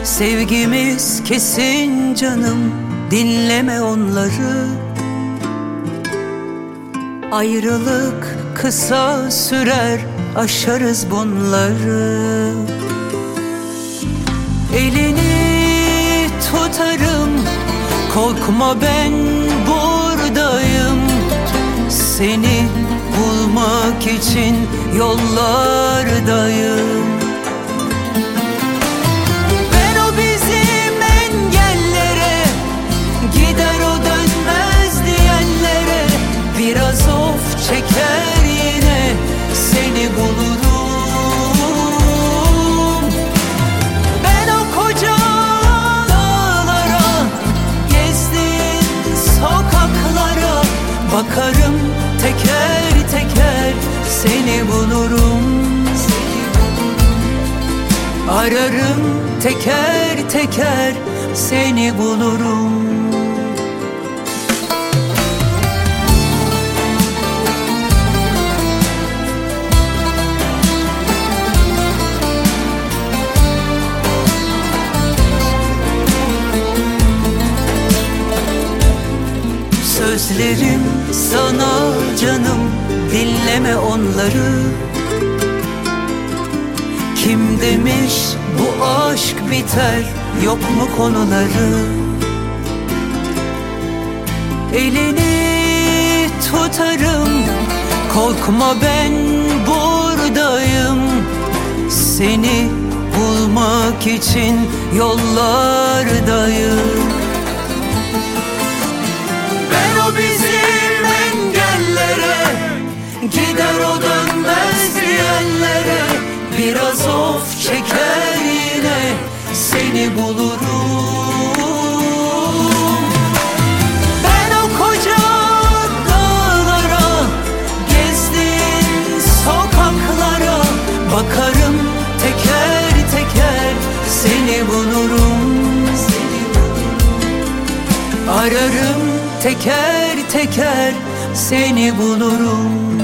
Sevgimiz kesin canım, dinleme onları. Ayrılık kısa sürer, aşarız bunları. Elini tutarım, korkma ben buradayım. Seni bulmak için yollardayım. Ben o bizim engellere, gider o dönmez diyenlere, biraz of çeker yine seni bulurum. Ben o koca dağlara, gezdiğin sokaklara bakarım, teker teker seni bulurum. Ararım teker teker seni bulurum. Sözlerim sana canım, dinleme onları. Kim demiş bu aşk biter, yok mu konuları? Elini tutarım, korkma ben buradayım. Seni bulmak için yollardayım. Ben o bizim engellere, gider o dönmez diyenlere, biraz of çeker yine seni bulurum. Ben o koca dağlara, gezdiğin sokaklara bakarım, teker teker seni bulurum. Ararım teker teker seni bulurum.